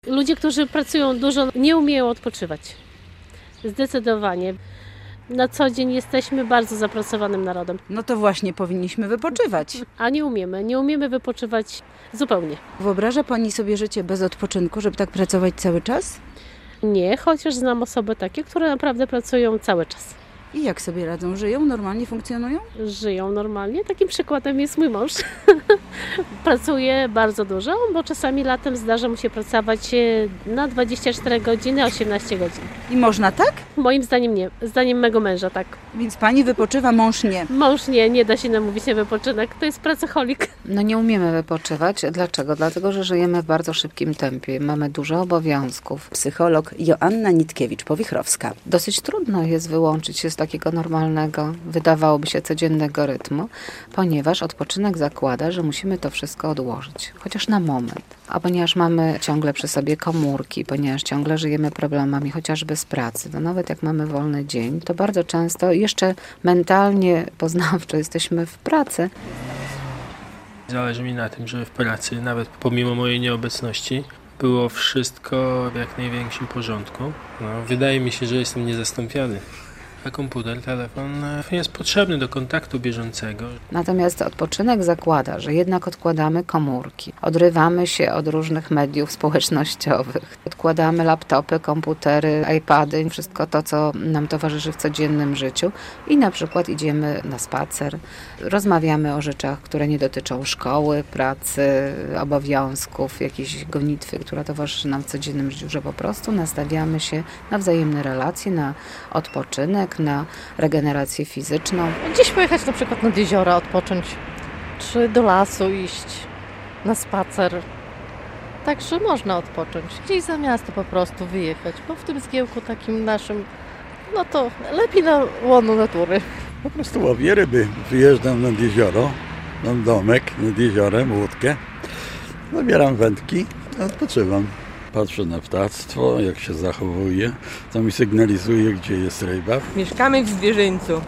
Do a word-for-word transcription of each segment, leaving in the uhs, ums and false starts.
Ludzie, którzy pracują dużo, nie umieją odpoczywać. Zdecydowanie. Na co dzień jesteśmy bardzo zapracowanym narodem. No to właśnie powinniśmy wypoczywać. A nie umiemy, nie umiemy wypoczywać zupełnie. Wyobraża Pani sobie życie bez odpoczynku, żeby tak pracować cały czas? Nie, chociaż znam osoby takie, które naprawdę pracują cały czas. I jak sobie radzą? Żyją? Normalnie funkcjonują? Żyją normalnie. Takim przykładem jest mój mąż. Pracuje bardzo dużo, bo czasami latem zdarza mu się pracować na dwadzieścia cztery godziny, osiemnaście godzin. I można tak? Moim zdaniem nie. Zdaniem mego męża tak. Więc Pani wypoczywa, mąż nie. Mąż nie, nie da się namówić na wypoczynek. To jest pracoholik. No nie umiemy wypoczywać. Dlaczego? Dlatego, że żyjemy w bardzo szybkim tempie. Mamy dużo obowiązków. Psycholog Joanna Nitkiewicz-Powichrowska. Dosyć trudno jest wyłączyć się z takiego normalnego, wydawałoby się codziennego rytmu, ponieważ odpoczynek zakłada, że musimy to wszystko odłożyć, chociaż na moment. A ponieważ mamy ciągle przy sobie komórki, ponieważ ciągle żyjemy problemami chociażby z pracy, to nawet jak mamy wolny dzień, to bardzo często jeszcze mentalnie, poznawczo jesteśmy w pracy. Zależy mi na tym, żeby w pracy, nawet pomimo mojej nieobecności, było wszystko w jak największym porządku. No, wydaje mi się, że jestem niezastąpiony. A komputer, telefon jest potrzebny do kontaktu bieżącego. Natomiast odpoczynek zakłada, że jednak odkładamy komórki, odrywamy się od różnych mediów społecznościowych, odkładamy laptopy, komputery, iPady, wszystko to, co nam towarzyszy w codziennym życiu i na przykład idziemy na spacer, rozmawiamy o rzeczach, które nie dotyczą szkoły, pracy, obowiązków, jakiejś gonitwy, która towarzyszy nam w codziennym życiu, że po prostu nastawiamy się na wzajemne relacje, na odpoczynek, na regenerację fizyczną. Gdzieś pojechać na przykład nad jeziora, odpocząć, czy do lasu iść na spacer. Także można odpocząć. Gdzieś za miasto po prostu wyjechać, bo w tym zgiełku takim naszym, no to lepiej na łono natury. Po prostu łowię ryby. Wyjeżdżam nad jezioro, mam domek nad jeziorem, łódkę, zabieram wędki, odpoczywam. Patrzę na ptactwo, jak się zachowuje, to mi sygnalizuje, gdzie jest ryba. Mieszkamy w zwierzyńcu.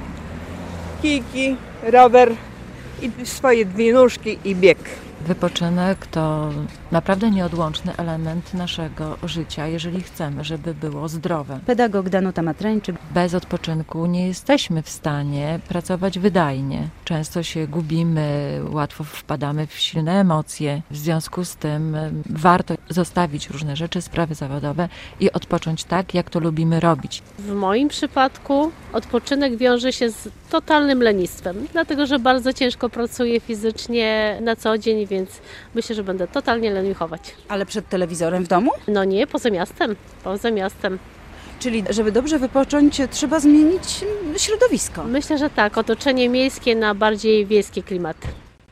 Kijki, rower i swoje dwie nóżki i bieg. Wypoczynek to naprawdę nieodłączny element naszego życia, jeżeli chcemy, żeby było zdrowe. Pedagog Danuta Matrańczyk. Bez odpoczynku nie jesteśmy w stanie pracować wydajnie. Często się gubimy, łatwo wpadamy w silne emocje. W związku z tym warto zostawić różne rzeczy, sprawy zawodowe i odpocząć tak, jak to lubimy robić. W moim przypadku odpoczynek wiąże się z totalnym lenistwem, dlatego że bardzo ciężko pracuję fizycznie na co dzień, więc myślę, że będę totalnie leniuchować. Ale przed telewizorem w domu? No nie, poza miastem, poza miastem. Czyli żeby dobrze wypocząć, trzeba zmienić środowisko. Myślę, że tak, otoczenie miejskie na bardziej wiejskie klimaty.